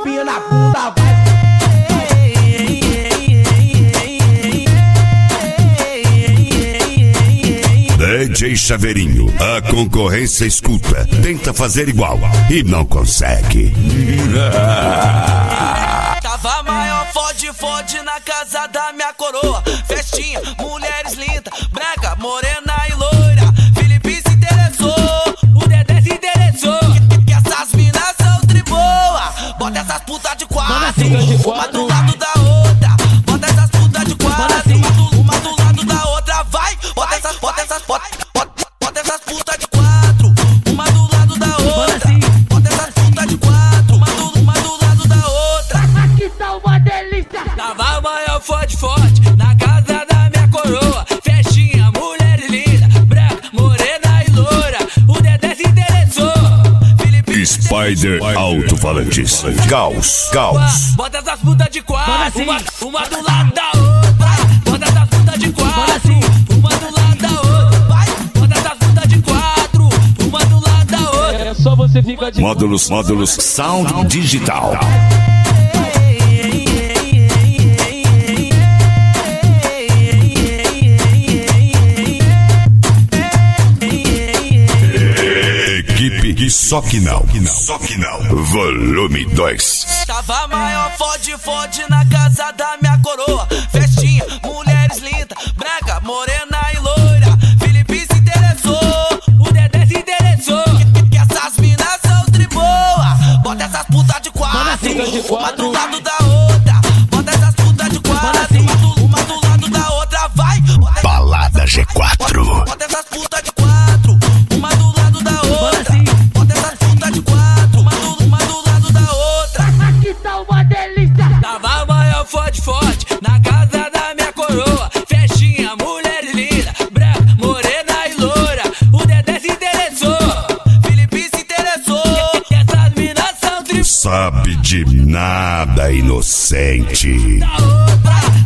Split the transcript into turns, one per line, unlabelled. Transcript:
tapinha na bunda, vai.
DJ Chaveirinho, a concorrência escuta, tenta fazer igual e não consegue.
Tava maior fode na casa da minha coroa. Festinha, mulheres lindas, branca, morena e loira. Felipe se interessou, o Dedé se interessou. Que essas minas são triboa. Bota essas putas de quatro, uma do lado da outra. Bota essas putas de quatro, uma do lado da outra. Vai, bota essas putas de quatro, uma do lado da outra. Bota essas putas de quatro, uma do lado da outra.
Aqui tá uma delícia.
Tava maior forte na casa da minha coroa. Festinha, mulher linda, branca, morena e loura. O Dedé se interessou. Felipe
Spider Alto-Falantes. Caos.
Bota essas putas de quatro, uma do lado da outra. Bota essas putas de quatro, uma do lado da outra. Vai, bota essas putas de quatro, uma do lado da outra.
É só você ficar de
Módulos Sound Digital. Equipe que só que não. Volume 2.
Tava maior fode na casa da minha coroa. Festinha, mulheres lindas, branca, morena e loira. Felipe se interessou, o Dedé se interessou. Que essas minas são triboa. Bota essas putas de quatro, uma do lado da outra. Bota essas putas de quatro, uma do lado da outra. Vai,
Balada G4.
bota essas putas de quatro, uma do lado da outra. Bota essas putas de quatro, uma do lado da outra.
Aqui tá uma delícia.
Tava maior forte na casa da minha coroa. Festinha, mulher linda, branca, morena e loura. O Dedé se interessou, Felipe se interessou. Que essas minas são
Sabe de nada, inocente.
da outra.